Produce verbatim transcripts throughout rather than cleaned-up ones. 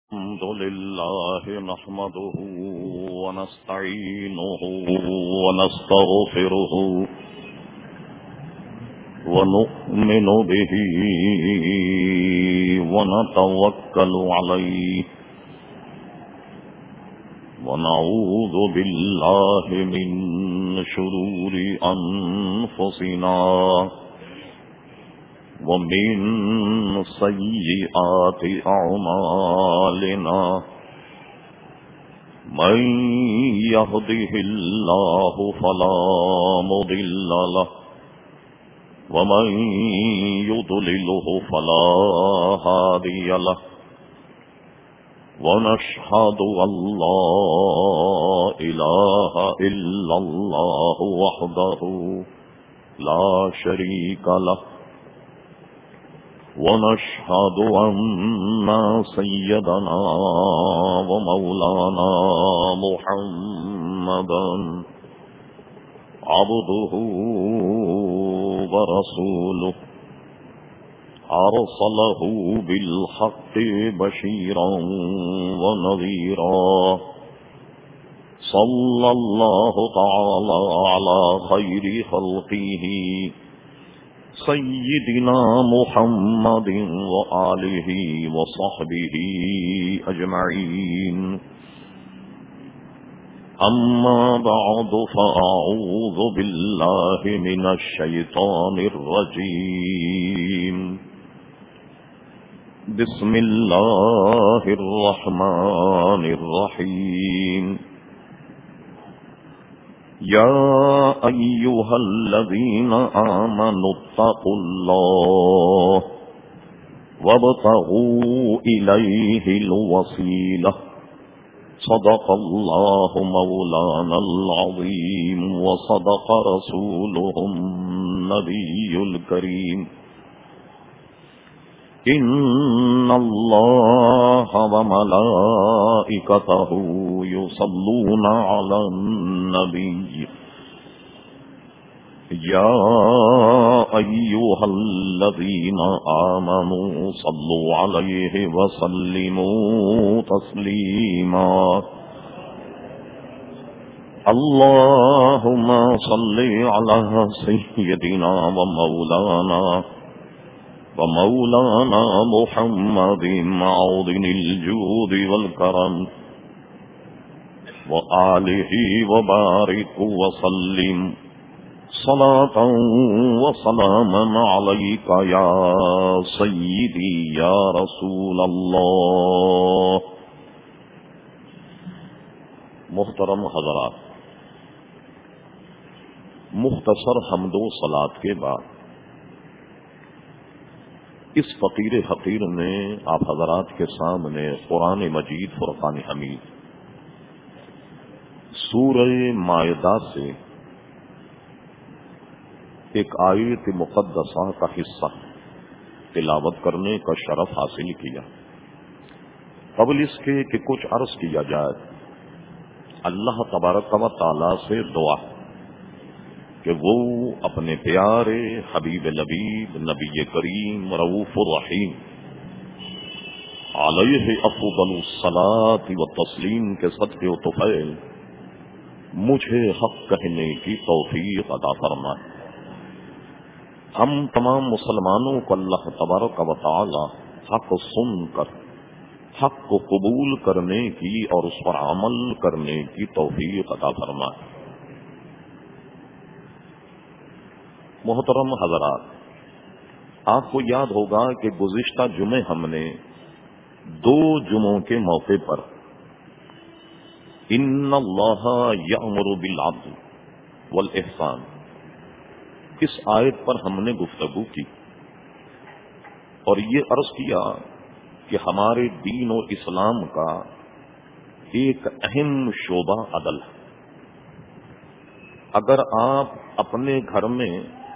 الحمد لله نحمده ونستعينه ونستغفره ونؤمن به ونتوكل عليه ونعوذ بالله من شرور أنفسنا ومن سيئات أعمالنا من يهده الله فلا مضل له ومن يضلله فلا هادي له ونشهد أن لا إله إلا الله وحده لا شريك له ونشهد أن سيدنا ومولانا محمدا عبده ورسوله أرسله بالحق بشيرا ونذيرا صلى الله تعالى على خير خلقه سيدنا محمد وآله وصحبه أجمعين أما بعد فأعوذ بالله من الشيطان الرجيم بسم الله الرحمن الرحيم يا أيها الذين آمنوا اتقوا الله وابتغوا إليه الوسيلة صدق الله مولانا العظيم وصدق رسوله النبي الكريم إن الله وملائكته يصلون على النبي يا أيها الذين آمنوا صلوا عليه وسلموا تسليما اللهم صل على سيدنا ومولانا ومولانا محمد معظم الجود والكرم وآله وبارك وسلم صلاة وسلاما عليك يا سيدي يا رسول الله. محترم حضرات، مختصر حمد و صلاۃ کے بعد اس فقیر حقیر نے آپ حضرات کے سامنے قرآن مجید فرقان حمید سورہ مائدہ سے ایک آیت مقدسہ کا حصہ تلاوت کرنے کا شرف حاصل کیا. قبل اس کے کہ کچھ عرض کیا جائے، اللہ تبارک و تعالی سے دعا کہ وہ اپنے پیارے حبیب لبیب نبی کریم رؤوف الرحیم علیہ افضل الصلاۃ والتسلیم کے صدقے و طفیل مجھے حق کہنے کی توفیق عطا فرمائے. ہم تمام مسلمانوں کو اللہ تبارک و تعالی حق سن کر حق کو قبول کرنے کی اور اس پر عمل کرنے کی توفیق عطا فرمائے. محترم حضرات، آپ کو یاد ہوگا کہ گزشتہ جمعے ہم نے دو جمعوں کے موقع پر ان اللہ یأمر بالعدل والاحسان اس آیت پر ہم نے گفتگو کی اور یہ عرض کیا کہ ہمارے دین و اسلام کا ایک اہم شعبہ عدل ہے. اگر آپ اپنے گھر میں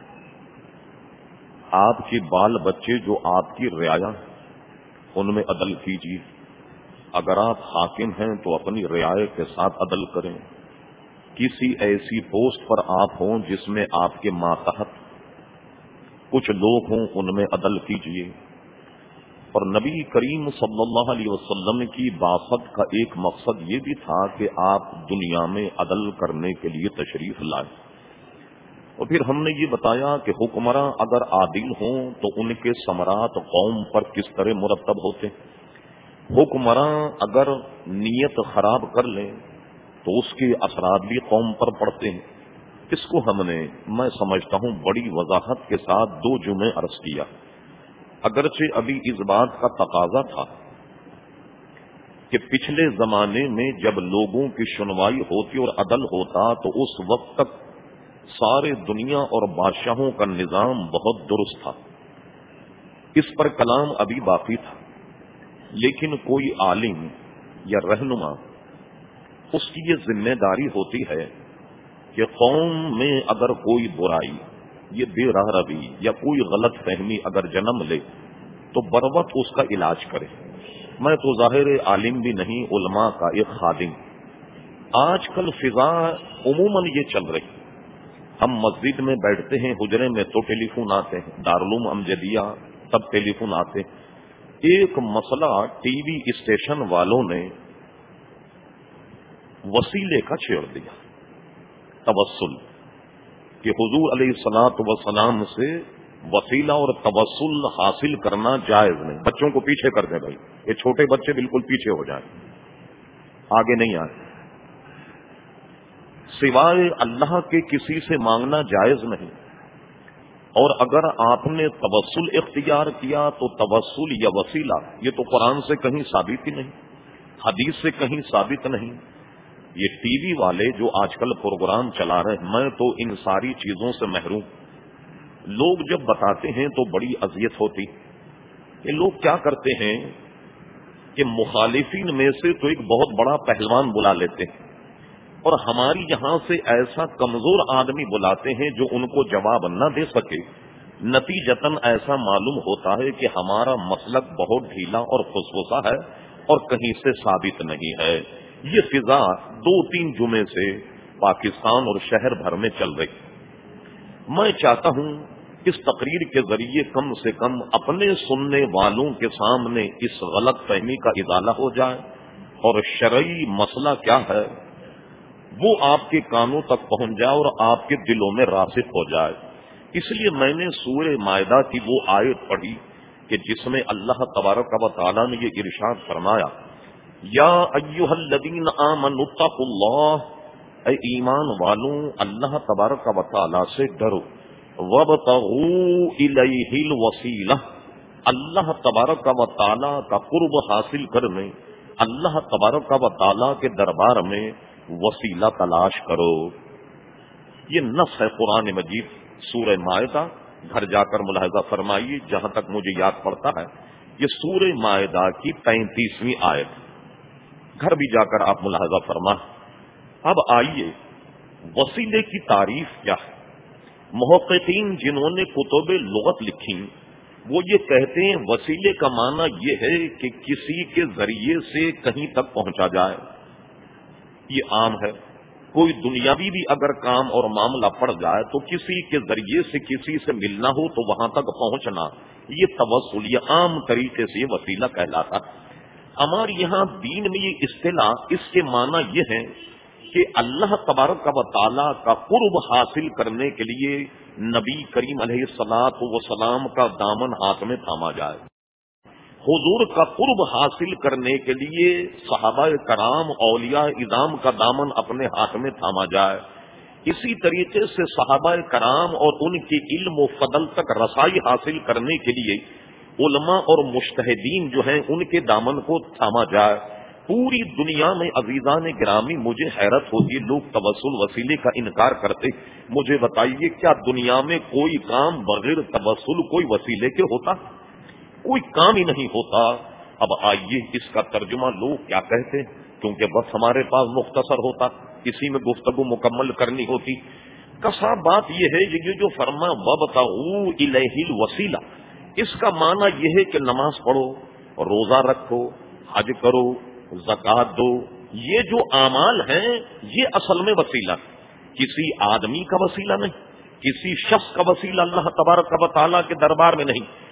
آپ کے بال بچے جو آپ کی رعایا ان میں عدل کیجیے. اگر آپ حاکم ہیں تو اپنی رعایا کے ساتھ عدل کریں. کسی ایسی پوسٹ پر آپ ہوں جس میں آپ کے ماتحت کچھ لوگ ہوں ان میں عدل کیجیے. اور نبی کریم صلی اللہ علیہ وسلم کی بعثت کا ایک مقصد یہ بھی تھا کہ آپ دنیا میں عدل کرنے کے لیے تشریف لائیں. اور پھر ہم نے یہ بتایا کہ حکمراں اگر عادل ہوں تو ان کے ثمرات قوم پر کس طرح مرتب ہوتے ہیں. حکمراں اگر نیت خراب کر لیں تو اس کے اثرات بھی قوم پر پڑتے ہیں. اس کو ہم نے میں سمجھتا ہوں بڑی وضاحت کے ساتھ دو جمعے عرض کیا. اگرچہ ابھی اس بات کا تقاضا تھا کہ پچھلے زمانے میں جب لوگوں کی سنوائی ہوتی اور عدل ہوتا تو اس وقت تک سارے دنیا اور بادشاہوں کا نظام بہت درست تھا. اس پر کلام ابھی باقی تھا، لیکن کوئی عالم یا رہنما اس کی یہ ذمہ داری ہوتی ہے کہ قوم میں اگر کوئی برائی، یہ بے راہ روی یا کوئی غلط فہمی اگر جنم لے تو بروقت اس کا علاج کرے. میں تو ظاہر عالم بھی نہیں، علماء کا ایک خادم. آج کل فضا عموماً یہ چل رہی، ہم مسجد میں بیٹھتے ہیں، حجرے میں تو ٹیلی فون آتے ہیں، دارالعلوم امجدیہ تب ٹیلی فون آتے. ایک مسئلہ ٹی وی اسٹیشن والوں نے وسیلے کا چھیڑ دیا، توسل، کہ حضور علیہ الصلوۃ والسلام سے وسیلہ اور توسل حاصل کرنا جائز نہیں. بچوں کو پیچھے کر دیں بھائی، یہ چھوٹے بچے بالکل پیچھے ہو جائیں، آگے نہیں آئے. سوائے اللہ کے کسی سے مانگنا جائز نہیں. اور اگر آپ نے توسل اختیار کیا تو توسل یا وسیلہ یہ تو قرآن سے کہیں ثابت ہی نہیں، حدیث سے کہیں ثابت نہیں. یہ ٹی وی والے جو آج کل پروگرام چلا رہے ہیں، میں تو ان ساری چیزوں سے محروم. لوگ جب بتاتے ہیں تو بڑی اذیت ہوتی. یہ لوگ کیا کرتے ہیں کہ مخالفین میں سے تو ایک بہت بڑا پہلوان بلا لیتے ہیں اور ہماری یہاں سے ایسا کمزور آدمی بلاتے ہیں جو ان کو جواب نہ دے سکے. نتیجتاً ایسا معلوم ہوتا ہے کہ ہمارا مسلک بہت ڈھیلا اور فسفسا ہے اور کہیں سے ثابت نہیں ہے. یہ فضا دو تین جمعے سے پاکستان اور شہر بھر میں چل رہی. میں چاہتا ہوں اس تقریر کے ذریعے کم سے کم اپنے سننے والوں کے سامنے اس غلط فہمی کا ازالہ ہو جائے اور شرعی مسئلہ کیا ہے وہ آپ کے کانوں تک پہنچ جائے اور آپ کے دلوں میں راسخ ہو جائے. اس لیے میں نے سورہ مائدہ کی وہ آیت پڑھی کہ جس میں اللہ تبارک و تعالی نے یہ ارشاد فرمایا، یا ایھا الذین آمنوا اتقوا اللہ، اے ایمان والوں اللہ تبارک و تعالی سے ڈرو، وابتغوا الیہ الوسیلہ، اللہ تبارک و تعالی کا قرب حاصل کرنے، اللہ تبارک و تعالی کے دربار میں وسیلہ تلاش کرو. یہ نص ہے قرآن مجید سورہ مائدہ. گھر جا کر ملاحظہ فرمائیے، جہاں تک مجھے یاد پڑتا ہے یہ سورہ مائدہ کی پینتیسویں آیت. گھر بھی جا کر آپ ملاحظہ فرما. اب آئیے وسیلے کی تعریف کیا ہے. محققین جنہوں نے کتب لغت لکھی وہ یہ کہتے ہیں وسیلے کا معنی یہ ہے کہ کسی کے ذریعے سے کہیں تک پہنچا جائے. یہ عام ہے. کوئی دنیاوی بھی اگر کام اور معاملہ پڑ جائے تو کسی کے ذریعے سے کسی سے ملنا ہو تو وہاں تک پہنچنا، یہ توسل، یہ عام طریقے سے وسیلہ کہلاتا. ہمارے یہاں دین میں یہ اصطلاح اس کے معنی یہ ہے کہ اللہ تبارک و تعالی کا قرب حاصل کرنے کے لیے نبی کریم علیہ الصلوۃ والسلام کا دامن ہاتھ میں تھاما جائے. حضور کا قرب حاصل کرنے کے لیے صحابہ کرام اولیاء اعظام کا دامن اپنے ہاتھ میں تھاما جائے. اسی طریقے سے صحابہ کرام اور ان کے علم و فضل تک رسائی حاصل کرنے کے لیے علماء اور مجتہدین جو ہیں ان کے دامن کو تھاما جائے. پوری دنیا میں عزیزان گرامی مجھے حیرت ہوتی ہے لوگ توسل وسیلے کا انکار کرتے. مجھے بتائیے کیا دنیا میں کوئی کام بغیر توسل کوئی وسیلے کے ہوتا؟ کوئی کام ہی نہیں ہوتا. اب آئیے اس کا ترجمہ لوگ کیا کہتے، کیونکہ بس ہمارے پاس مختصر ہوتا، اسی میں گفتگو مکمل کرنی ہوتی. کسا بات یہ ہے یہ جو فرما وابتغوا الیہ الوسیلہ، اس کا معنی یہ ہے کہ نماز پڑھو، روزہ رکھو، حج کرو، زکات دو. یہ جو اعمال ہیں یہ اصل میں وسیلہ، کسی آدمی کا وسیلہ نہیں، کسی شخص کا وسیلہ اللہ تبارک و تعالیٰ کے دربار میں نہیں.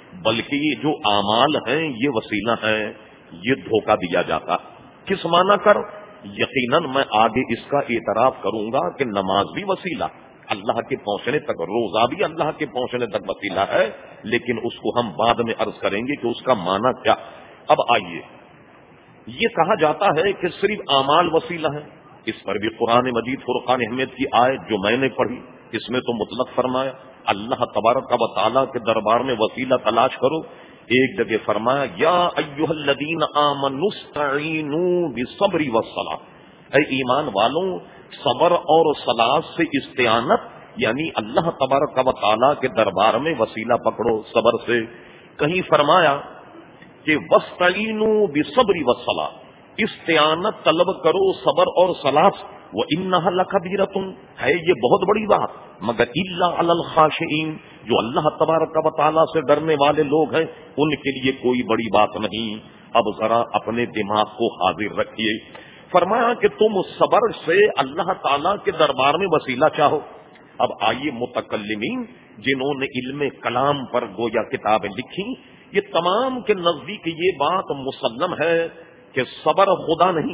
بلکہ یہ جو اعمال ہیں یہ وسیلہ ہیں، یہ دھوکہ دیا جاتا۔ کس معنی کر؟ یقیناً میں آگے اس کا اعتراف کروں گا کہ نماز بھی وسیلہ، اللہ کے پہنچنے تک، روزہ بھی اللہ کے پہنچنے تک وسیلہ ہے، لیکن اس کو ہم بعد میں عرض کریں گے کہ اس کا معنی کیا۔ اب آئیے، یہ کہا جاتا ہے کہ صرف اعمال وسیلہ ہیں، اس پر بھی قرآن مجید فرقان احمد کی آیت جو میں نے پڑھی اس میں تو مطلق فرمایا اللہ تبارک و تعالیٰ کے دربار میں وسیلہ تلاش کرو۔ ایک جگہ فرمایا یا ایھا الذین آمنوا استعینوا بالصبر والصلاۃ، اے ایمان والوں صبر اور صلاۃ سے استعانت، یعنی اللہ تبارک و تعالیٰ کے دربار میں وسیلہ پکڑو صبر سے۔ کہیں فرمایا کہ واستعینوا بالصبر والصلاۃ، استعانت طلب کرو صبر اور صلاۃ، وَإِنَّهَا لَكَبِيرَةٌ، ہے یہ بہت بڑی بات، مگر إِلَّا عَلَى الْخَاشِعِينَ، جو اللہ تبارک و تعالیٰ سے ڈرنے والے لوگ ہیں ان کے لیے کوئی بڑی بات نہیں۔ اب ذرا اپنے دماغ کو حاضر رکھیے، فرمایا کہ تم صبر سے اللہ تعالیٰ کے دربار میں وسیلہ چاہو۔ اب آئیے متکلمین جنہوں نے علم کلام پر گویا کتابیں لکھی، یہ تمام کے نزدیک یہ بات مسلم ہے کہ صبر خدا نہیں،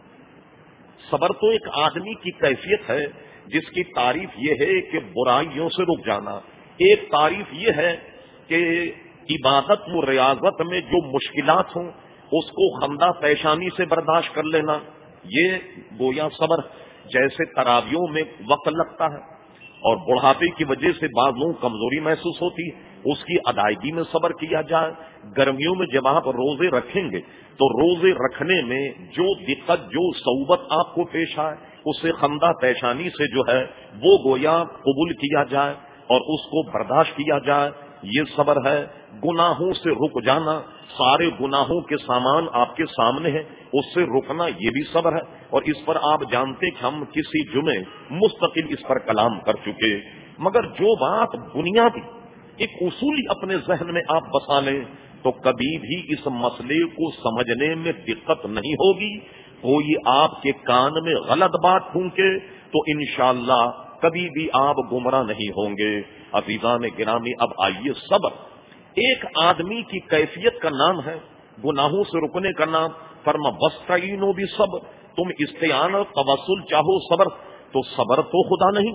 صبر تو ایک آدمی کی کیفیت ہے جس کی تعریف یہ ہے کہ برائیوں سے رک جانا، ایک تعریف یہ ہے کہ عبادت و ریاضت میں جو مشکلات ہوں اس کو خندہ پیشانی سے برداشت کر لینا، یہ گویا صبر۔ جیسے تراویوں میں وقت لگتا ہے اور بڑھاپے کی وجہ سے بعض لوگوں کو کمزوری محسوس ہوتی ہے، اس کی ادائیگی میں صبر کیا جائے۔ گرمیوں میں جب آپ روزے رکھیں گے تو روزے رکھنے میں جو دقت، جو صعوبت آپ کو پیش آئے اسے خندہ پیشانی سے جو ہے وہ گویا قبول کیا جائے اور اس کو برداشت کیا جائے، یہ صبر ہے۔ گناہوں سے رک جانا، سارے گناہوں کے سامان آپ کے سامنے ہیں، اس سے رکنا یہ بھی صبر ہے، اور اس پر آپ جانتے کہ ہم کسی جمعے مستقل اس پر کلام کر چکے۔ مگر جو بات بنیادی ایک اصولی اپنے ذہن میں آپ بسا لیں تو کبھی بھی اس مسئلے کو سمجھنے میں دقت نہیں ہوگی۔ کوئی آپ کے کان میں غلط بات پھونکے تو انشاءاللہ کبھی بھی آپ گمراہ نہیں ہوں گے۔ عزیزان گرامی، اب آئیے، صبر ایک آدمی کی کیفیت کا نام ہے، گناہوں سے رکنے کا نام۔ فرما واستعینوا بالصبر، تم استعانت توسل چاہو صبر، تو صبر تو خدا نہیں،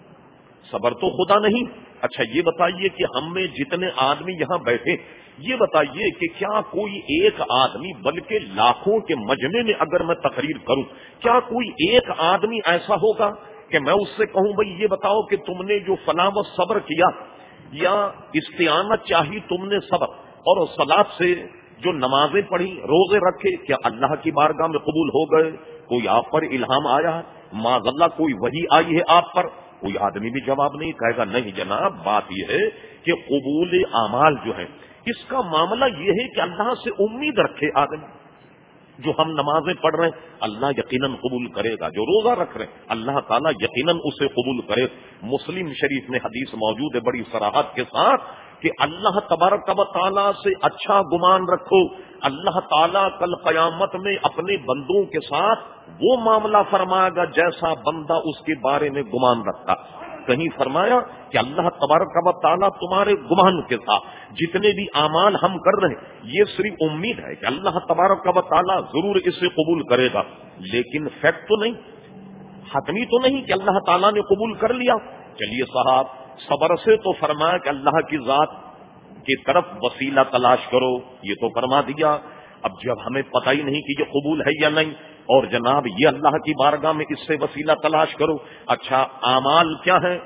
صبر تو خدا نہیں۔ اچھا یہ بتائیے کہ ہم میں جتنے آدمی یہاں بیٹھے، یہ بتائیے کہ کیا کوئی ایک آدمی، بلکہ لاکھوں کے مجمع میں اگر میں تقریر کروں، کیا کوئی ایک آدمی ایسا ہوگا کہ میں اس سے کہوں بھئی یہ بتاؤ کہ تم نے جو فلاں و صبر کیا یا استعانت چاہی تم نے صبر اور صلاۃ سے، جو نمازیں پڑھی، روزے رکھے، کیا اللہ کی بارگاہ میں قبول ہو گئے؟ کوئی آپ پر الہام آیا ہے؟ معاذ اللہ کوئی وحی آئی ہے آپ پر؟ کوئی آدمی بھی جواب نہیں کہے گا نہیں جناب۔ بات یہ ہے کہ قبول اعمال جو ہے اس کا معاملہ یہ ہے کہ اللہ سے امید رکھے آدمی۔ جو ہم نمازیں پڑھ رہے ہیں اللہ یقیناً قبول کرے گا، جو روزہ رکھ رہے ہیں اللہ تعالیٰ یقیناً اسے قبول کرے۔ مسلم شریف میں حدیث موجود ہے بڑی صراحت کے ساتھ کہ اللہ تبارک و تعالیٰ سے اچھا گمان رکھو، اللہ تعالیٰ کل قیامت میں اپنے بندوں کے ساتھ وہ معاملہ فرمائے گا جیسا بندہ اس کے بارے میں گمان رکھتا۔ کہیں فرمایا کہ اللہ تبارک و تعالیٰ تمہارے گمان کے ساتھ جتنے بھی اعمال ہم کر رہے ہیں یہ صرف امید ہے کہ اللہ تبارک و تعالیٰ ضرور اسے قبول کرے گا، لیکن فیکٹ تو نہیں، حتمی تو نہیں کہ اللہ تعالیٰ نے قبول کر لیا۔ چلیے صاحب، صبر سے تو فرمایا کہ اللہ کی ذات کی طرف وسیلہ تلاش کرو، یہ تو فرما دیا۔ اب جب ہمیں پتہ ہی نہیں کہ یہ قبول ہے یا نہیں، اور جناب یہ اللہ کی بارگاہ میں اس سے وسیلہ تلاش کرو، اچھا اعمال کیا ہے؟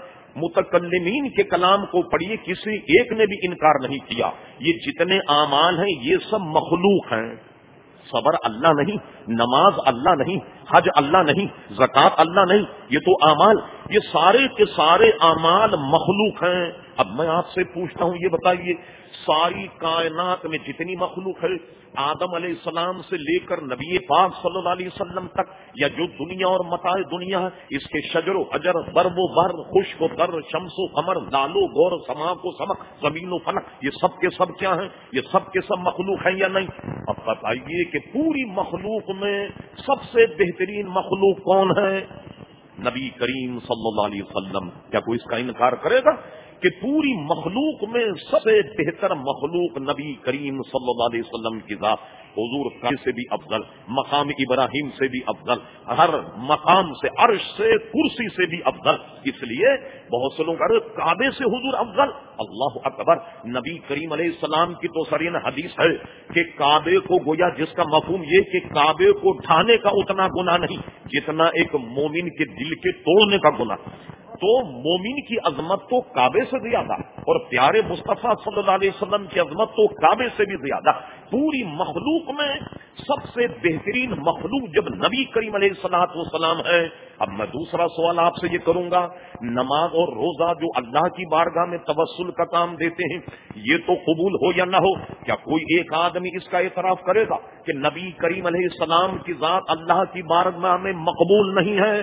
متکلمین کے کلام کو پڑھیے، کسی ایک نے بھی انکار نہیں کیا، یہ جتنے اعمال ہیں یہ سب مخلوق ہیں۔ صبر اللہ نہیں، نماز اللہ نہیں، حج اللہ نہیں، زکوٰۃ اللہ نہیں، یہ تو اعمال، یہ سارے کے سارے اعمال مخلوق ہیں۔ اب میں آپ سے پوچھتا ہوں، یہ بتائیے ساری کائنات میں جتنی مخلوق ہے، آدم علیہ السلام سے لے کر نبی پاک صلی اللہ علیہ وسلم تک، یا جو دنیا اور متاع دنیا ہے، اس کے شجر و حجر، برب و بر، خشک و تر، شمس و قمر، لال و گور، سما کو سمک، زمین و فلک، یہ سب کے سب کیا ہیں؟ یہ سب کے سب مخلوق ہیں یا نہیں؟ اب بتائیے کہ پوری مخلوق میں سب سے بہترین مخلوق کون ہے؟ نبی کریم صلی اللہ علیہ وسلم۔ کیا کوئی اس کا انکار کرے گا؟ کہ پوری مخلوق میں سب سے بہتر مخلوق نبی کریم صلی اللہ علیہ وسلم کی ذات، حضور کعبے سے بھی افضل، مقام ابراہیم سے بھی افضل، ہر مقام سے، عرش سے، کرسی سے بھی افضل. اس لیے بہت سے لوگ ارے کعبے سے حضور افضل. اللہ اکبر. نبی کریم علیہ السلام کی تو سرین حدیث ہے کہ کعبے کو گویا جس کا مفہوم یہ کہ کعبے کو ڈھانے کا اتنا گناہ نہیں جتنا ایک مومن کے دل کے توڑنے کا گناہ. تو مومن کی عظمت تو کعبے سے زیادہ اور پیارے مصطفیٰ صلی اللہ علیہ وسلم کی عظمت تو کعبے سے بھی زیادہ. پوری مخلوق میں سب سے بہترین مخلوق جب نبی کریم علیہ الصلوۃ والسلام ہے. اب میں دوسرا سوال آپ سے یہ کروں گا، نماز اور روزہ جو اللہ کی بارگاہ میں توسل کا کام دیتے ہیں یہ تو قبول ہو یا نہ ہو، کیا کوئی ایک آدمی اس کا اعتراف کرے گا کہ نبی کریم علیہ السلام کی ذات اللہ کی بارگاہ میں مقبول نہیں ہے؟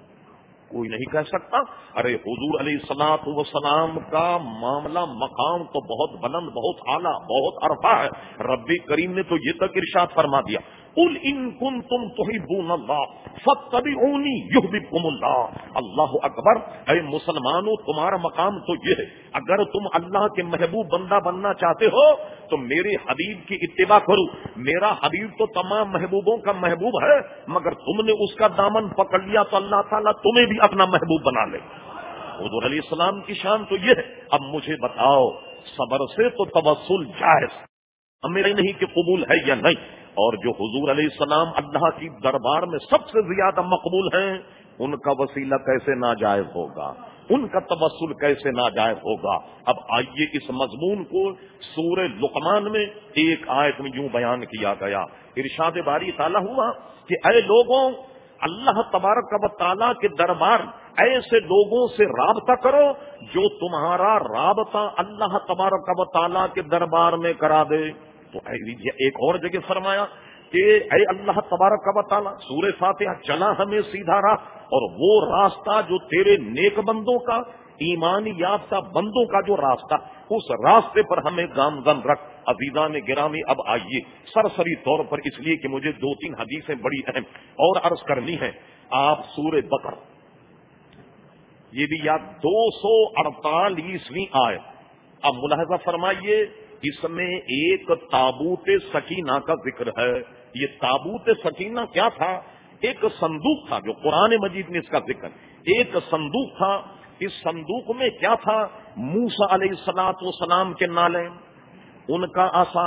کوئی نہیں کہہ سکتا. ارے حضور علیہ الصلوۃ والسلام کا معاملہ مقام تو بہت بلند، بہت اعلیٰ، بہت عرفہ ہے. رب کریم نے تو یہ تک ارشاد فرما دیا، قل ان کنتم تحبون اللہ فاتبعونی یحببکم اللہ. اللہ اکبر. اے مسلمانوں تمہارا مقام تو یہ ہے، اگر تم اللہ کے محبوب بندہ بننا چاہتے ہو تو میرے حبیب کی اتباع کرو. میرا حبیب تو تمام محبوبوں کا محبوب ہے، مگر تم نے اس کا دامن پکڑ لیا تو اللہ تعالیٰ تمہیں بھی اپنا محبوب بنا لے. حضور علیہ السلام کی شان تو یہ ہے. اب مجھے بتاؤ، صبر سے تو توسل جائز، میرے نہیں کہ قبول ہے یا نہیں. اور جو حضور علیہ السلام اللہ کی دربار میں سب سے زیادہ مقبول ہیں، ان کا وسیلہ کیسے ناجائز ہوگا؟ ان کا توسل کیسے ناجائز ہوگا؟ اب آئیے اس مضمون کو سورہ لقمان میں ایک آیت میں یوں بیان کیا گیا. ارشاد باری تعالیٰ ہوا کہ اے لوگوں، اللہ تبارک و تعالیٰ کے دربار ایسے لوگوں سے رابطہ کرو جو تمہارا رابطہ اللہ تبارک و تعالیٰ کے دربار میں کرا دے. تو ایک اور جگہ فرمایا کہ اے اللہ تبارک و تعالیٰ، سورہ فاتحہ، چلا ہمیں سیدھا راہ اور وہ راستہ جو تیرے نیک بندوں کا، ایمانی یافتہ بندوں کا جو راستہ، اس راستے پر ہمیں گامزن رکھ. عزیزان گرامی، اب آئیے سرسری طور پر، اس لیے کہ مجھے دو تین حدیثیں بڑی اہم اور عرض کرنی ہیں. آپ سورہ بقرہ، یہ بھی یاد، دو سو اڑتالیسویں آیت. اب ملاحظہ فرمائیے، اس میں ایک تابوت سکینہ کا ذکر ہے. یہ تابوت سکینہ کیا تھا؟ ایک صندوق تھا جو قرآن مجید میں اس کا ذکر. ایک صندوق تھا. اس صندوق میں کیا تھا؟ موسیٰ علیہ الصلوۃ والسلام کے نالے، ان کا عصا،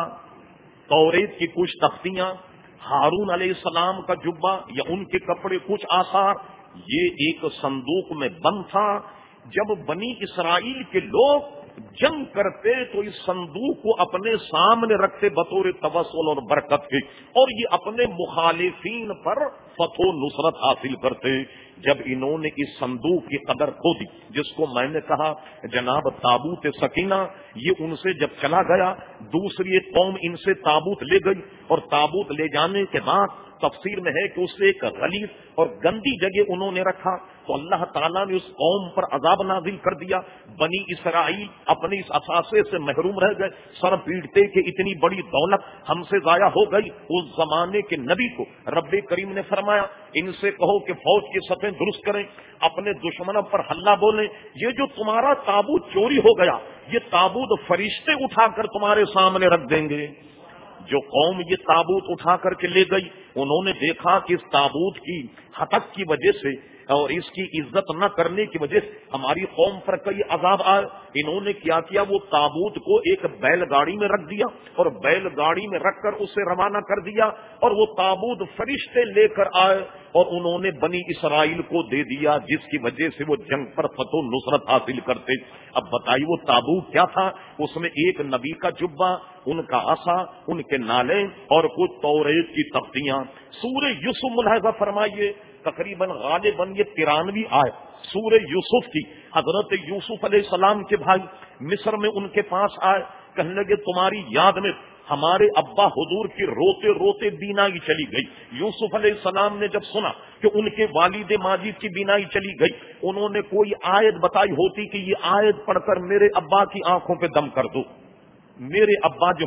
توریت کی کچھ تختیاں، ہارون علیہ السلام کا جبہ یا ان کے کپڑے، کچھ آثار. یہ ایک صندوق میں بند تھا. جب بنی اسرائیل کے لوگ جنگ کرتے تو اس صندوق کو اپنے سامنے رکھتے بطور توسل اور برکت کے، اور یہ اپنے مخالفین پر فتح و نصرت حاصل کرتے. جب انہوں نے اس صندوق کی قدر کھو دی، جس کو میں نے کہا جناب تابوت سکینہ، یہ ان سے جب چلا گیا، دوسری ایک قوم ان سے تابوت لے گئی، اور تابوت لے جانے کے بعد تفسیر میں ہے کہ اسے ایک غلیظ اور گندی جگہ انہوں نے رکھا، تو اللہ تعالیٰ نے اس قوم پر عذاب نازل کر دیا. بنی اسرائیل اپنے اس اثاثے سے محروم رہ گئے، سر پیٹتے کہ اتنی بڑی دولت ہم سے ضائع ہو گئی. اس زمانے کے نبی کو رب کریم نے فرمایا، ان سے کہو کہ فوج کی صفیں درست کریں، اپنے دشمنوں پر حلہ بولیں. یہ جو تمہارا تابوت چوری ہو گیا، یہ تابوت فرشتے اٹھا کر تمہارے سامنے رکھ دیں گے. جو قوم یہ تابوت اٹھا کر کے لے گئی، انہوں نے دیکھا کہ اس تابوت کی ہتک کی وجہ سے اور اس کی عزت نہ کرنے کی وجہ سے ہماری قوم پر کئی عذاب آئے. انہوں نے کیا کیا، وہ تابوت کو ایک بیل گاڑی میں رکھ دیا اور بیل گاڑی میں رکھ کر اسے روانہ کر دیا، اور وہ تابوت فرشتے لے کر آئے اور انہوں نے بنی اسرائیل کو دے دیا، جس کی وجہ سے وہ جنگ پر فتح و نصرت حاصل کرتے. اب بتائیے وہ تابوت کیا تھا؟ اس میں ایک نبی کا جبہ، ان کا عصا، ان کے نالے اور کچھ توریت کی تختیاں. سورہ یوسف ملاحظہ فرمائیے، تقریباً غالباً یہ ترانوی آئے سورہ یوسف کی. حضرت یوسف علیہ السلام کے بھائی مصر میں ان کے پاس آئے، کہنے لگے تمہاری یاد میں ہمارے ابا حضور کی روتے روتے بینائی چلی گئی. یوسف علیہ السلام نے جب سنا کہ ان کے والد ماجد کی بینائی چلی گئی، انہوں نے کوئی آیت بتائی ہوتی کہ یہ آیت پڑھ کر میرے ابا کی آنکھوں پہ دم کر دو. میرے ابا جو ہیں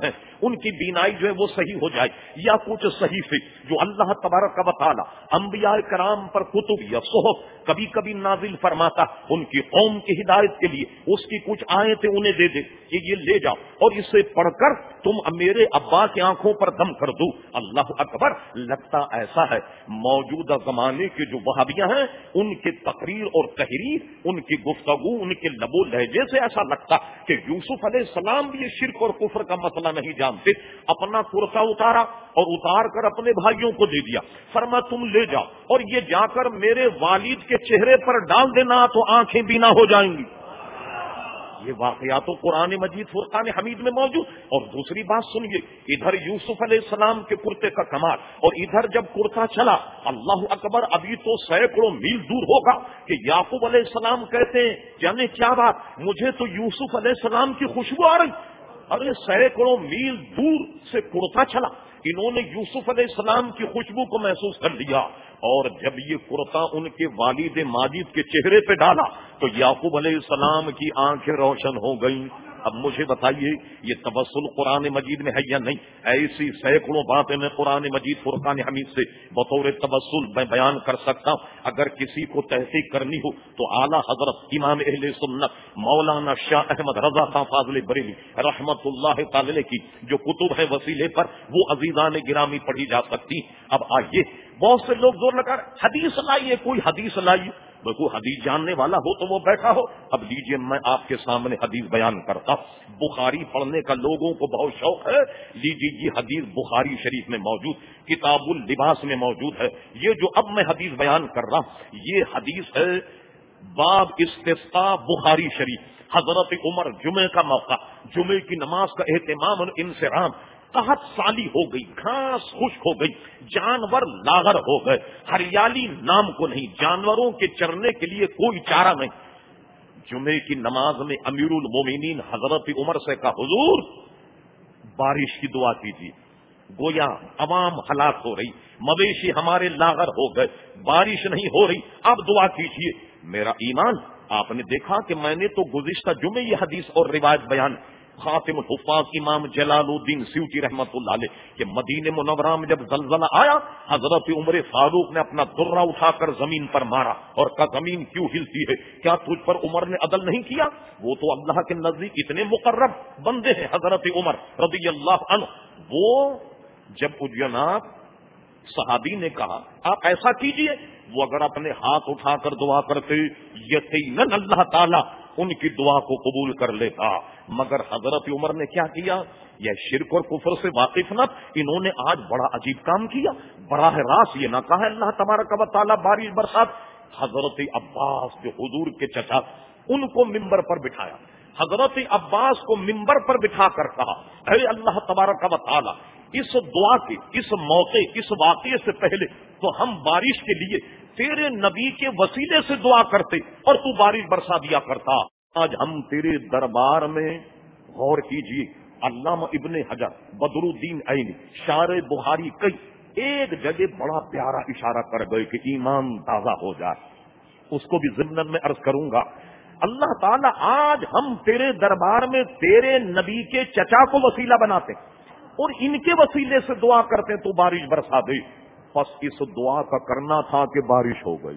ان کی بینائی جو ہے وہ صحیح ہو جائے، یا کچھ صحیفے جو اللہ تبارک و تعالی انبیاء کرام پر کتب یا صحف کبھی کبھی نازل فرماتا ان کی قوم کی ہدایت کے لیے، اس کی کچھ آیتیں انہیں دے دے کہ یہ لے جاؤ اور اسے پڑھ کر تم میرے ابا کی آنکھوں پر دم کر دو۔ اللہ اکبر! لگتا ایسا ہے موجودہ زمانے کے جو وہابیاں ہیں ان کے تقریر اور تحریر، ان کی گفتگو، ان کے لب و لہجے سے ایسا لگتا کہ یوسف علیہ السلام بھی یہ شرک اور کفر کا مسئلہ نہیں جانتے۔ اپنا کرتا اتارا اور اتار کر اپنے بھائیوں کو دے دیا، فرما تم لے جاؤ اور یہ جا کر میرے والد کے چہرے پر ڈال دینا تو آنکھیں بینا ہو جائیں گی۔ یہ واقعات تو قرآن مجید فرقان حمید میں موجود۔ اور دوسری بات سنیے، ادھر یوسف علیہ السلام کے کرتے کا کمال، اور ادھر جب کرتا چلا، اللہ اکبر، ابھی تو سینکڑوں میل دور ہوگا کہ یعقوب علیہ السلام کہتے ہیں جانے کیا بات، مجھے تو یوسف علیہ السلام کی خوشبو آ رہی۔ ارے سینکڑوں میل دور سے کرتا چلا، انہوں نے یوسف علیہ السلام کی خوشبو کو محسوس کر لیا، اور جب یہ کرتا ان کے والد ماجد کے چہرے پہ ڈالا تو یعقوب علیہ السلام کی آنکھیں روشن ہو گئیں۔ اب مجھے بتائیے یہ تبسل قرآن مجید میں ہے یا نہیں؟ ایسی سینکڑوں باتیں میں قرآن مجید فرقان حمید سے بطور تبسل میں بیان کر سکتا ہوں۔ اگر کسی کو تحقیق کرنی ہو تو اعلیٰ حضرت امام اہل سنت مولانا شاہ احمد رضا خان فاضل بریلوی رحمت اللہ تعالی کی جو کتب ہے وسیلے پر، وہ عزیزان گرامی پڑھی جا سکتی۔ اب آئیے، بہت سے لوگ زور لگا حدیث لائیے، کوئی حدیث لائیے، کوئی حدیث جاننے والا ہو تو وہ بیٹھا ہو۔ اب لیجئے میں آپ کے سامنے حدیث بیان کرتا ہوں۔ بخاری پڑھنے کا لوگوں کو بہت شوق ہے، لیجئے یہ حدیث بخاری شریف میں موجود، کتاب اللباس میں موجود ہے۔ یہ جو اب میں حدیث بیان کر رہا ہوں یہ حدیث ہے باب استسقاء، بخاری شریف۔ حضرت عمر، جمعے کا موقع، جمعے کی نماز کا اہتمام اور انصرام، قحط سالی ہو گئی، گھاس خشک ہو گئی، جانور لاغر ہو گئے، ہریالی نام کو نہیں، جانوروں کے چرنے کے لیے کوئی چارہ نہیں۔ جمعے کی نماز میں امیر المومنین حضرت عمر سے کہا حضور بارش کی دعا کیجیے، گویا عوام ہلاک ہو رہی، مویشی ہمارے لاغر ہو گئے، بارش نہیں ہو رہی، اب دعا کیجیے۔ میرا ایمان، آپ نے دیکھا کہ میں نے تو گزشتہ جمعے یہ حدیث اور روایت بیان خاتم الحفاظ امام جلال الدین سیوطی رحمت اللہ علیہ کہ مدینہ منورہ میں جب زلزلہ آیا، حضرت عمر فاروق نے اپنا درہ اٹھا کر زمین پر مارا اور کہا زمین کیوں ہلتی ہے، کیا تجھ پر عمر نے عدل نہیں کیا؟ وہ تو اللہ کے نزدیک اتنے مقرب بندے ہیں حضرت عمر رضی اللہ عنہ۔ وہ جب جناب صحابی نے کہا آپ ایسا کیجئے، وہ اگر اپنے ہاتھ اٹھا کر دعا کرتے یقیناً اللہ تعالی ان کی دعا کو قبول کر لیتا، مگر حضرت عمر نے کیا کیا؟ یہ شرک اور کفر سے واقف نہ، انہوں نے آج بڑا عجیب کام کیا، براہ راست یہ نہ کہا اللہ تبارک و تعالی بارش برسات۔ حضرت عباس جو حضور کے چچا، ان کو ممبر پر بٹھایا، حضرت عباس کو ممبر پر بٹھا کر کہا اے اللہ تبارک و تعالی، اس دعا کے، اس موقع، اس واقعے سے پہلے تو ہم بارش کے لیے تیرے نبی کے وسیلے سے دعا کرتے اور تو بارش برسا دیا کرتا۔ آج ہم تیرے دربار میں، غور کیجیے، علامہ ابن حجر، بدر الدین عینی، شارح بخاری، کئی ایک جگہ بڑا پیارا اشارہ کر گئے کہ ایمان تازہ ہو جائے، اس کو بھی ضمن میں عرض کروں گا۔ اللہ تعالیٰ آج ہم تیرے دربار میں تیرے نبی کے چچا کو وسیلہ بناتے اور ان کے وسیلے سے دعا کرتے تو بارش برسا دے۔ بس اس دعا کا کرنا تھا کہ بارش ہو گئی،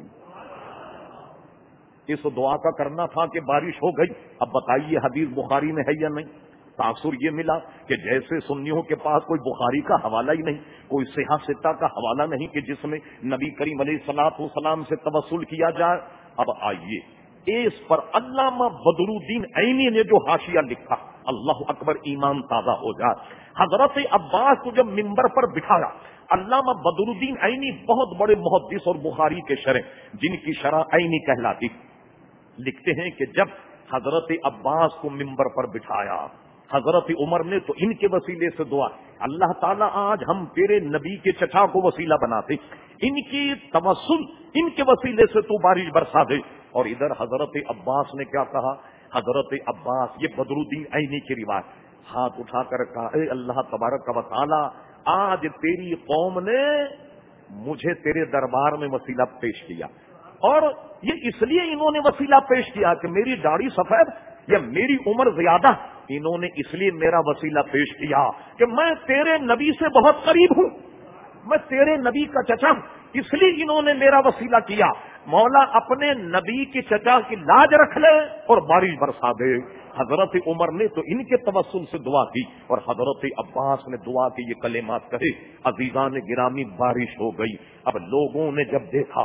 اس دعا کا کرنا تھا کہ بارش ہو گئی۔ اب بتائیے حدیث بخاری میں ہے یا نہیں؟ تاثر یہ ملا کہ جیسے سنیوں کے پاس کوئی بخاری کا حوالہ ہی نہیں، کوئی صحیح ستہ کا حوالہ نہیں کہ جس میں نبی کریم علیہ الصلوۃ والسلام سے توسل کیا جائے۔ اب آئیے اس پر علامہ بدر الدین عینی نے جو حاشیہ لکھا، اللہ اکبر، ایمان تازہ ہو جائے۔ حضرت عباس کو جب منبر پر بٹھایا، علامہ بدر الدین عینی بہت بڑے محدث اور بخاری کے شرح جن کی شرح عینی کہلاتی، لکھتے ہیں کہ جب حضرت عباس کو منبر پر بٹھایا حضرت عمر نے تو ان کے وسیلے سے دعا، اللہ تعالیٰ آج ہم تیرے نبی کے چچا کو وسیلہ بناتے، ان کی توسل، ان کے وسیلے سے تو بارش برسا دے۔ اور ادھر حضرت عباس نے کیا کہا؟ حضرت عباس، یہ بدر الدین عینی کی روایت، ہاتھ اٹھا کر کہا اے اللہ تبارک و تعالی، آج تیری قوم نے مجھے تیرے دربار میں وسیلہ پیش کیا، اور یہ اس لیے انہوں نے وسیلہ پیش کیا کہ میری داڑھی سفید، یا میری عمر زیادہ، انہوں نے اس لیے میرا وسیلہ پیش کیا کہ میں تیرے نبی سے بہت قریب ہوں، میں تیرے نبی کا چچا ہوں، اس لیے انہوں نے میرا وسیلہ کیا۔ مولا اپنے نبی کی چچا کی لاج رکھ لے اور بارش برسا دے۔ حضرت عمر نے تو ان کے توسل سے دعا کی اور حضرت عباس نے دعا کی، یہ کلمات کہے۔ عزیزان گرامی، بارش ہو گئی۔ اب لوگوں نے جب دیکھا،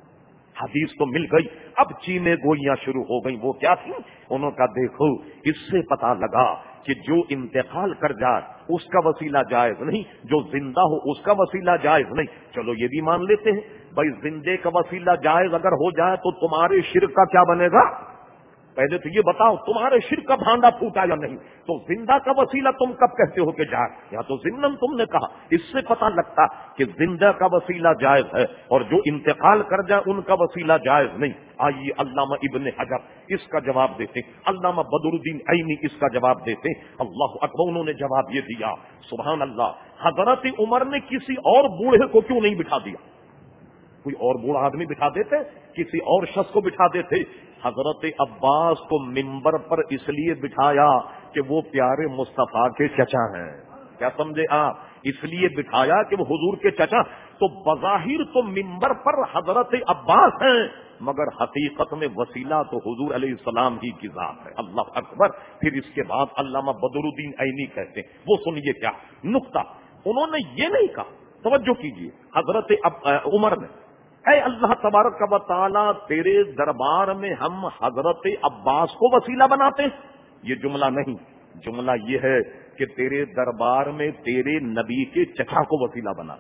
حدیث تو مل گئی، اب چیمیں گوئیاں شروع ہو گئیں۔ وہ کیا تھی؟ انہوں کا دیکھو، اس سے پتا لگا کہ جو انتقال کر جائے اس کا وسیلہ جائز نہیں، جو زندہ ہو اس کا وسیلہ جائز نہیں۔ چلو یہ بھی مان لیتے ہیں، بھائی زندے کا وسیلہ جائز اگر ہو جائے تو تمہارے شرک کا کیا بنے گا؟ پہلے تو یہ بتاؤ تمہارے شرک کا بھانڈا پھوٹا یا نہیں؟ تو زندہ کا وسیلہ تم کب کہتے ہو کہ جائز؟ یا تو ضمن تم نے کہا، اس سے پتہ لگتا کہ زندہ کا وسیلہ جائز ہے اور جو انتقال کر جائے ان کا وسیلہ جائز نہیں۔ آئیے علامہ ابن حجر اس کا جواب دیتے، علامہ بدر الدین عینی اس کا جواب دیتے۔ اللہ اکبر، انہوں نے جواب یہ دیا، سبحان اللہ، حضرت عمر نے کسی اور بوڑھے کو کیوں نہیں بٹھا دیا؟ کوئی اور بوڑھا آدمی بٹھا دیتے، کسی اور شخص کو بٹھا دیتے۔ حضرت عباس کو منبر پر اس لیے بٹھایا کہ وہ پیارے مصطفیٰ کے چچا ہیں۔ کیا سمجھے آپ؟ اس لیے بٹھایا کہ وہ حضور کے چچا، تو بظاہر تو منبر پر حضرت عباس ہیں مگر حقیقت میں وسیلہ تو حضور علیہ السلام ہی کی ذات ہے۔ اللہ اکبر۔ پھر اس کے بعد علامہ بدر الدین عینی کہتے ہیں، وہ سنیے کیا نقطہ، انہوں نے یہ نہیں کہا، توجہ کیجیے، حضرت عمر نے، اے اللہ تبارک و تعالی تیرے دربار میں ہم حضرت عباس کو وسیلہ بناتے ہیں، یہ جملہ نہیں، جملہ یہ ہے کہ تیرے دربار میں تیرے نبی کے چچا کو وسیلہ بنا،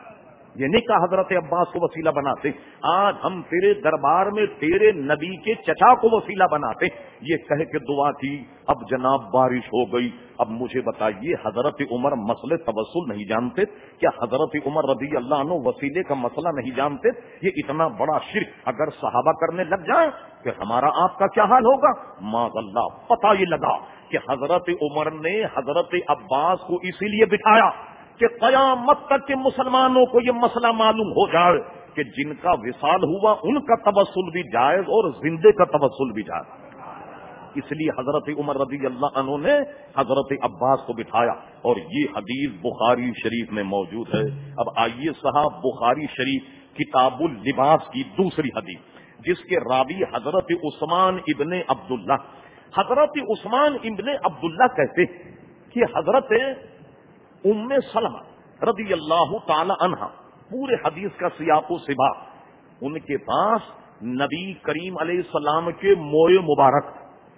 یہ نہیں کہا حضرت عباس کو وسیلہ بناتے، آج ہم تیرے دربار میں تیرے نبی کے چچا کو وسیلہ بناتے، یہ کہہ کے دعا کی۔ اب جناب بارش ہو گئی۔ اب مجھے بتائیے، حضرت عمر مسئلے توسل نہیں جانتے؟ کیا حضرت عمر رضی اللہ عنہ وسیلے کا مسئلہ نہیں جانتے؟ یہ اتنا بڑا شرک اگر صحابہ کرنے لگ جائیں کہ ہمارا آپ کا کیا حال ہوگا؟ معاذ اللہ۔ پتہ یہ لگا کہ حضرت عمر نے حضرت عباس کو اسی لیے بٹھایا کہ قیامت تک کے مسلمانوں کو یہ مسئلہ معلوم ہو جائے کہ جن کا وصال ہوا ان کا توسل بھی جائز اور زندے کا توسل بھی جائز۔ اس لیے حضرت عمر رضی اللہ عنہ نے حضرت عباس کو بٹھایا، اور یہ حدیث بخاری شریف میں موجود ہے۔ اب آئیے صاحب، بخاری شریف کتاب اللباس کی دوسری حدیث، جس کے راوی حضرت عثمان ابن عبداللہ، حضرت عثمان ابن عبداللہ کہتے کہ حضرت ام سلمہ رضی اللہ تعالی عنہا، پورے حدیث کا سیاق و سباق، ان کے پاس نبی کریم علیہ السلام کے موئے مبارک،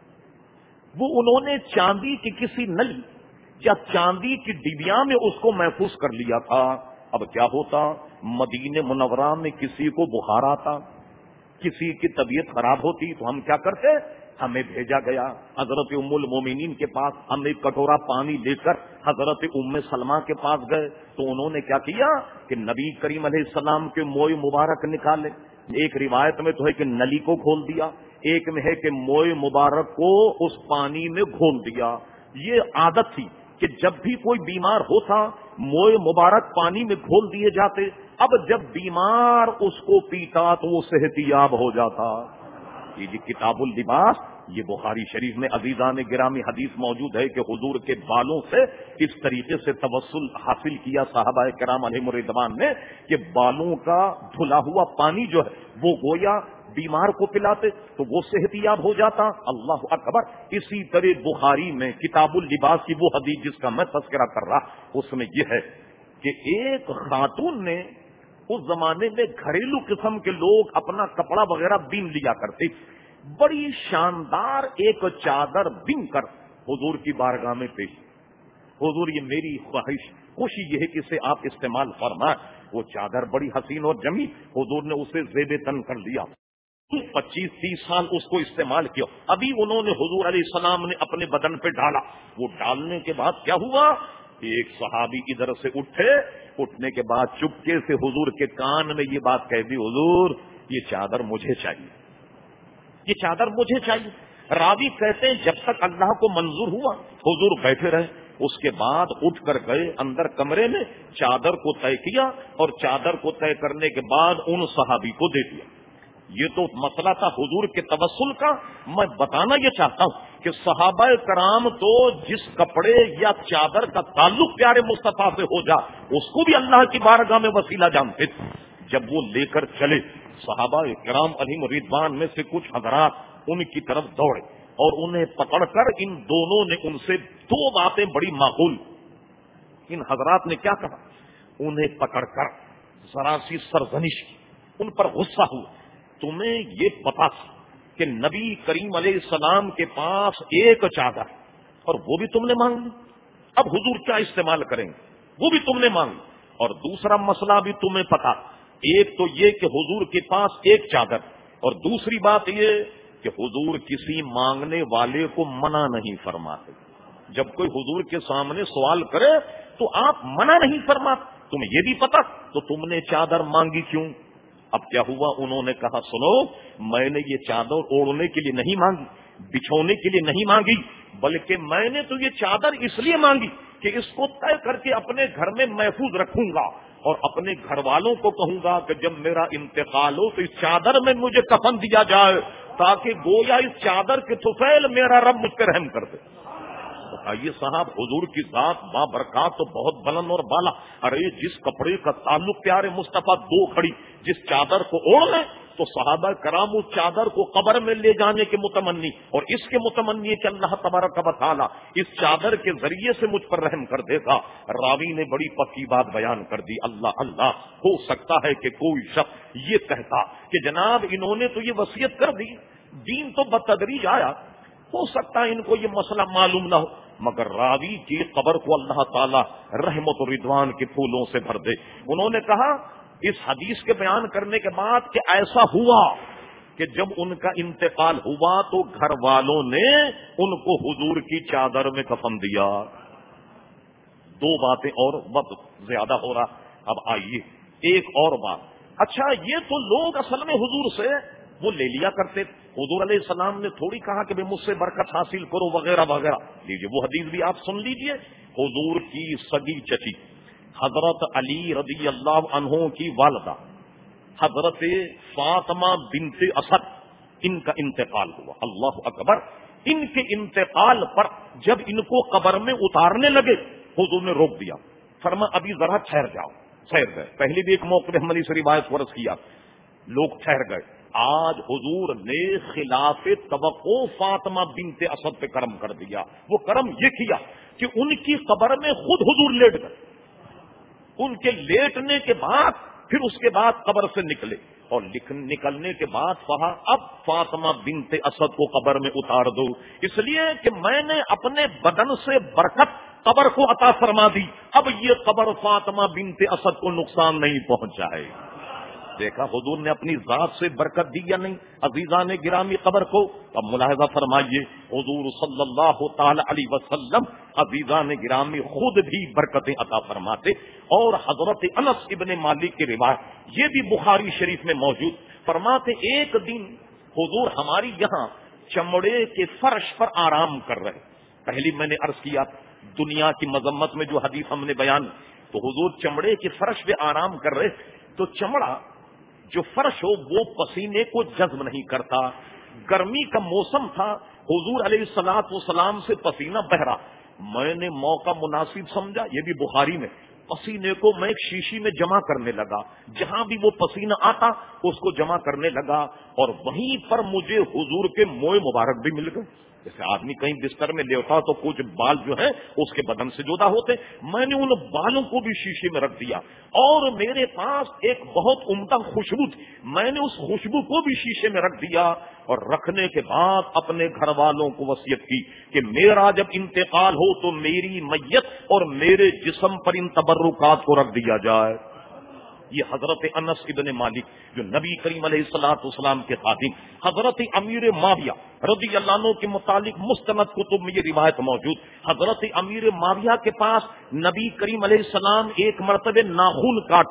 وہ انہوں نے چاندی کی کسی نلی یا چاندی کی ڈبیا میں اس کو محفوظ کر لیا تھا۔ اب کیا ہوتا، مدینہ منورہ میں کسی کو بخار آتا، کسی کی طبیعت خراب ہوتی تو ہم کیا کرتے، ہمیں بھیجا گیا حضرت ام المومنین کے پاس، ہم ایک کٹورا پانی لے کر حضرت ام سلمہ کے پاس گئے تو انہوں نے کیا کیا کہ نبی کریم علیہ السلام کے موئے مبارک نکالے۔ ایک روایت میں تو ہے کہ نلی کو کھول دیا، ایک میں ہے کہ موئے مبارک کو اس پانی میں گھول دیا۔ یہ عادت تھی کہ جب بھی کوئی بیمار ہوتا موئے مبارک پانی میں گھول دیے جاتے، اب جب بیمار اس کو پیتا تو وہ صحت یاب ہو جاتا۔ یہ جی کتاب اللباس، یہ بخاری شریف میں عزیزان گرامی حدیث موجود ہے کہ حضور کے بالوں سے اس طریقے سے توسل حاصل کیا صحابہ کرام علیہم الرضوان نے کہ بالوں کا دھلا ہوا پانی جو ہے وہ گویا بیمار کو پلاتے تو وہ صحت یاب ہو جاتا۔ اللہ اکبر۔ اسی طرح بخاری میں کتاب اللباس کی وہ حدیث جس کا میں تذکرہ کر رہا، اس میں یہ ہے کہ ایک خاتون نے، اس زمانے میں گھریلو قسم کے لوگ اپنا کپڑا وغیرہ بین لیا کرتے، بڑی شاندار ایک چادر بن کر حضور کی بارگاہ میں پیش، حضور یہ میری خواہش خوشی یہ ہے کہ اسے آپ استعمال فرمائیں۔ وہ چادر بڑی حسین اور جمی، حضور نے اسے زیب تن کر دیا، پچیس تیس سال اس کو استعمال کیا، ابھی انہوں نے حضور علیہ السلام نے اپنے بدن پہ ڈالا، وہ ڈالنے کے بعد کیا ہوا، ایک صحابی ادھر سے اٹھے، اٹھنے کے بعد چپکے سے حضور کے کان میں یہ بات کہہ دی، حضور یہ چادر مجھے چاہیے، یہ چادر مجھے چاہیے۔ راوی کہتے ہیں جب تک اللہ کو منظور ہوا حضور بیٹھے رہے، اس کے بعد اٹھ کر گئے اندر کمرے میں، چادر کو طے کیا اور چادر کو طے کرنے کے بعد ان صحابی کو دے دیا۔ یہ تو مسئلہ تھا حضور کے توسل کا. میں بتانا یہ چاہتا ہوں کہ صحابہ کرام تو جس کپڑے یا چادر کا تعلق پیارے مصطفیٰ سے ہو جا اس کو بھی اللہ کی بارگاہ میں وسیلہ جانتے تھے. جب وہ لے کر چلے صحابہ کرام علیہم رضوان میں سے کچھ حضرات ان کی طرف دوڑے اور انہیں پکڑ کر ان دونوں نے ان سے دو باتیں بڑی معقول. ان حضرات نے کیا کہا؟ انہیں پکڑ کر ذرا سی سرزنش کی, ان پر غصہ ہوا. تمہیں یہ پتا تھا کہ نبی کریم علیہ السلام کے پاس ایک چادر اور وہ بھی تم نے مانگ لی. اب حضور کیا استعمال کریں گے وہ بھی تم نے مانگ لی. اور دوسرا مسئلہ بھی تمہیں پتا, ایک تو یہ کہ حضور کے پاس ایک چادر, اور دوسری بات یہ کہ حضور کسی مانگنے والے کو منع نہیں فرماتے. جب کوئی حضور کے سامنے سوال کرے تو آپ منع نہیں فرماتے. تمہیں یہ بھی پتا تو تم نے چادر مانگی کیوں؟ اب کیا ہوا؟ انہوں نے کہا سنو, میں نے یہ چادر اوڑھنے کے لیے نہیں مانگی, بچھونے کے لیے نہیں مانگی, بلکہ میں نے تو یہ چادر اس لیے مانگی کہ اس کو طے کر کے اپنے گھر میں محفوظ رکھوں گا اور اپنے گھر والوں کو کہوں گا کہ جب میرا انتقال ہو تو اس چادر میں مجھے کفن دیا جائے تاکہ گویا اس چادر کے طفیل میرا رب مجھ پر رحم کر دے. بتائیے صاحب, حضور کی ذات با برکات تو بہت بلند اور بالا. ارے جس کپڑے کا تعلق پیارے مصطفیٰ دو کھڑی جس چادر کو اوڑھ لیں تو صحابہ کرام اس چادر کو قبر میں لے جانے کے متمنی اور اس کے متمنی کہ اللہ تبارک و تعالی اس چادر کے ذریعے سے مجھ پر رحم کر دے گا. راوی نے بڑی پکی بات بیان کر دی. اللہ اللہ, ہو سکتا ہے کہ کوئی شخص یہ کہتا کہ جناب انہوں نے تو یہ وصیت کر دی, دین تو بتدریج آیا, ہو سکتا ہے ان کو یہ مسئلہ معلوم نہ ہو, مگر راوی کی قبر کو اللہ تعالی رحمت و رضوان کے پھولوں سے بھر دے. انہوں نے کہا اس حدیث کے بیان کرنے کے بعد کہ ایسا ہوا کہ جب ان کا انتقال ہوا تو گھر والوں نے ان کو حضور کی چادر میں کفن دیا. دو باتیں اور وقت زیادہ ہو رہا. اب آئیے ایک اور بات. اچھا یہ تو لوگ اصل میں حضور سے وہ لے لیا کرتے تھے. حضور علیہ السلام نے تھوڑی کہا کہ مجھ سے برکت حاصل کرو وغیرہ وغیرہ. لیجیے وہ حدیث بھی آپ سن لیجیے. حضور کی سگی چچی حضرت علی رضی اللہ عنہ کی والدہ حضرت فاطمہ بنت اسد, ان کا انتقال ہوا. اللہ اکبر. ان کے انتقال پر جب ان کو قبر میں اتارنے لگے حضور نے روک دیا, فرما ابھی ذرا ٹھہر جاؤ. ٹھہر گئے. پہلے بھی ایک موقع ہم نے اس روایت کو عرض کیا, لوگ ٹھہر گئے. آج حضور نے خلاف توقع فاطمہ بنت اسد پہ کرم کر دیا. وہ کرم یہ کیا کہ ان کی قبر میں خود حضور لیٹ گئے. ان کے لیٹنے کے بعد پھر اس کے بعد قبر سے نکلے اور نکلنے کے بعد کہا اب فاطمہ بنت اسد کو قبر میں اتار دو, اس لیے کہ میں نے اپنے بدن سے برکت قبر کو عطا فرما دی. اب یہ قبر فاطمہ بنت اسد کو نقصان نہیں پہنچائے. دیکھا حضور نے اپنی ذات سے برکت دی یا نہیں عزیزان گرامی قبر کو. اب ملاحظہ فرمائیے حضور صلی اللہ تعالی علیہ وسلم عزیزان گرامی خود بھی برکتیں عطا فرماتے. اور حضرت انس ابن مالک کی روایت یہ بھی بخاری شریف میں موجود, فرماتے ایک دن حضور ہماری یہاں چمڑے کے فرش پر آرام کر رہے. پہلی میں نے عرض کیا دنیا کی مذمت میں جو حدیث ہم نے بیان, تو حضور چمڑے کے فرش پہ آرام کر رہے. تو چمڑا جو فرش ہو وہ پسینے کو جذب نہیں کرتا. گرمی کا موسم تھا, حضور علیہ الصلوۃ والسلام سے پسینہ بہ رہا. میں نے موقع مناسب سمجھا, یہ بھی بخاری میں, پسینے کو میں ایک شیشی میں جمع کرنے لگا. جہاں بھی وہ پسینہ آتا اس کو جمع کرنے لگا اور وہیں پر مجھے حضور کے موئے مبارک بھی مل گئے. جیسے آدمی کہیں بستر میں لیٹا تو کچھ بال جو ہے اس کے بدن سے جدا ہوتے, میں نے ان بالوں کو بھی شیشے میں رکھ دیا. اور میرے پاس ایک بہت عمدہ خوشبو تھی, میں نے اس خوشبو کو بھی شیشے میں رکھ دیا اور رکھنے کے بعد اپنے گھر والوں کو وصیت کی کہ میرا جب انتقال ہو تو میری میت اور میرے جسم پر ان تبرکات کو رکھ دیا جائے. یہ حضرت انس ابن مالک جو نبی کریم علیہ الصلوۃ والسلام کے خادم, حضرت امیر معاویہ رضی اللہ عنہ کے متعلق مستند کتب میں یہ روایت موجود. حضرت امیر معاویہ کے پاس نبی کریم علیہ السلام ایک مرتبہ ناخن کاٹ رہے,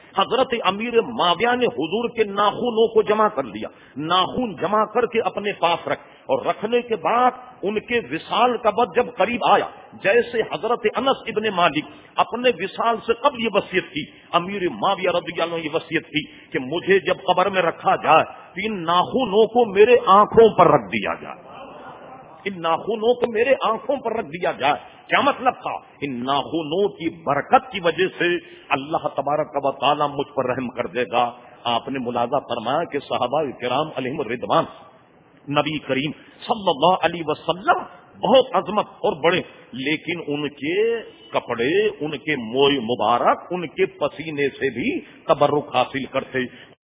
حضرت امیر معاویہ نے حضور کے ناخنوں کو جمع کر لیا، ناخن جمع کر کے اپنے پاس رکھ، اور رکھنے کے بعد ان کے وصال کا وقت جب قریب آیا، جیسے حضرت انس ابن مالک اپنے وصال سے قبل یہ وصیت کی، امیر معاویہ رضی اللہ عنہ یہ وصیت کی کہ مجھے جب قبر میں رکھا جائے تو ان ناخنوں کو میرے آنکھوں پر رکھ دیا جائے، ان ناخنوں کو میرے آنکھوں پر رکھ دیا جائے۔ کیا مطلب تھا؟ ان ناخنوں کی برکت کی وجہ سے اللہ تبارک و تعالی مجھ پر رحم کر دے گا۔ آپ نے ملاحظہ فرمایا کہ صحابہ کرام علیہم الرضوان نبی کریم صلی اللہ علیہ وسلم بہت عظمت اور بڑے، لیکن ان کے کپڑے، ان کے موئے مبارک، ان کے پسینے سے بھی تبرک حاصل کرتے۔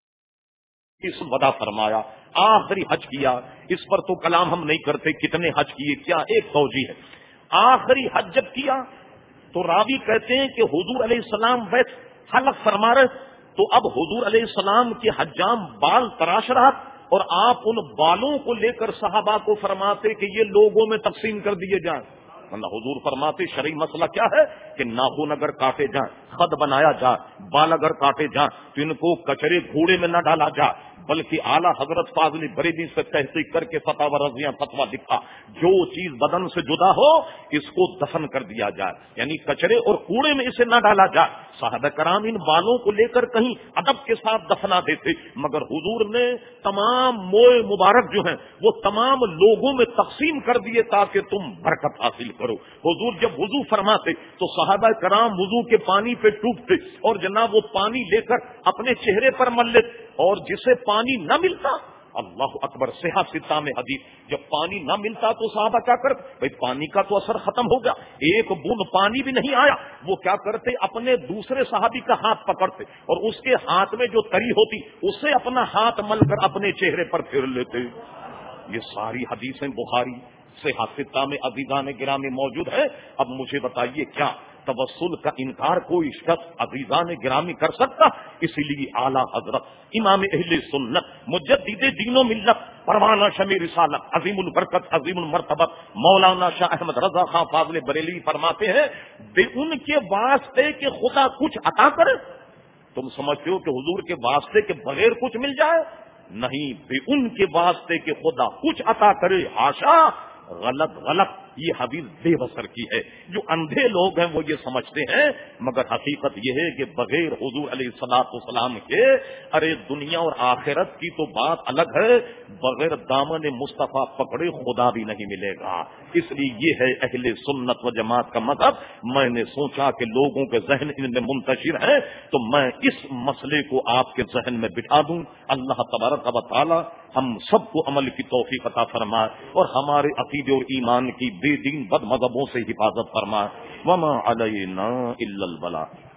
اس ودا فرمایا، آخری حج کیا، اس پر تو کلام ہم نہیں کرتے کتنے حج کیے، کیا ایک توجیہ ہے۔ آخری حج جب کیا تو راوی کہتے ہیں کہ حضور علیہ السلام بیت حلق فرما رہے، تو اب حضور علیہ السلام کے حجام بال تراش رہا، اور آپ ان بالوں کو لے کر صحابہ کو فرماتے کہ یہ لوگوں میں تقسیم کر دیے جائیں۔ اللہ حضور فرماتے شرعی مسئلہ کیا ہے کہ ناخن اگر کاٹے جائیں، خط بنایا جائے، بال اگر کاٹے جائیں تو ان کو کچرے گھوڑے میں نہ ڈالا جائے، بلکہ اعلیٰ حضرت فاضل بریلوی سے تحقیق کر کے فتح و رضیہ فتویٰ لکھا، جو چیز بدن سے جدا ہو اس کو دفن کر دیا جائے، یعنی کچرے اور کوڑے میں اسے نہ ڈالا جائے۔ صحابہ کرام ان بالوں کو لے کر کہیں ادب کے ساتھ دفنا دیتے، مگر حضور نے تمام موئے مبارک جو ہیں وہ تمام لوگوں میں تقسیم کر دیے تاکہ تم برکت حاصل کرو۔ حضور جب وضو فرماتے تو صحابہ کرام وضو کے پانی پہ ٹوٹتے اور جناب وہ پانی لے کر اپنے چہرے پر مل لیتے، اور جسے پانی نہ ملتا، اللہ اکبر، صحیح ستہ میں حدیث، جب پانی نہ ملتا تو صحابہ کیا کرتے؟ بھئی پانی کا تو اثر ختم ہو گیا، ایک بوند پانی بھی نہیں آیا، وہ کیا کرتے؟ اپنے دوسرے صحابی کا ہاتھ پکڑتے اور اس کے ہاتھ میں جو تری ہوتی اسے اپنا ہاتھ مل کر اپنے چہرے پر پھیر لیتے۔ یہ ساری حدیثیں بخاری صحیح ستہ میں عزیزان گرامی موجود ہے۔ اب مجھے بتائیے، کیا توسل کا انکار کوئی شخص عزیزان گرامی کر سکتا؟ اسی لیے اعلیٰ حضرت امام اہل سنت مجدد دین و ملت پروانہ شمع رسالت عظیم البرکت عظیم المرتبت مولانا شاہ احمد رضا خان فاضل بریلوی فرماتے ہیں، بے ان کے واسطے کہ خدا کچھ عطا کرے۔ تم سمجھتے ہو کہ حضور کے واسطے کے بغیر کچھ مل جائے؟ نہیں، بے ان کے واسطے کہ خدا کچھ عطا کرے، حاشا، غلط غلط، یہ حدیث بے بصر کی ہے۔ جو اندھے لوگ ہیں وہ یہ سمجھتے ہیں، مگر حقیقت یہ ہے کہ بغیر حضور علیہ الصلوۃ والسلام کے، ارے دنیا اور آخرت کی تو بات الگ ہے، بغیر دامن مصطفیٰ پکڑے خدا بھی نہیں ملے گا۔ اس لیے یہ ہے اہل سنت و جماعت کا مذہب۔ میں نے سوچا کہ لوگوں کے ذہن ان میں منتشر ہے تو میں اس مسئلے کو آپ کے ذہن میں بٹھا دوں۔ اللہ تبارک و تعالی ہم سب کو عمل کی توفیق عطا فرمائے اور ہمارے عقیدے اور ایمان کی بے دین بد مذہبوں سے حفاظت فرمائے۔ وما علینا الا البلاغ۔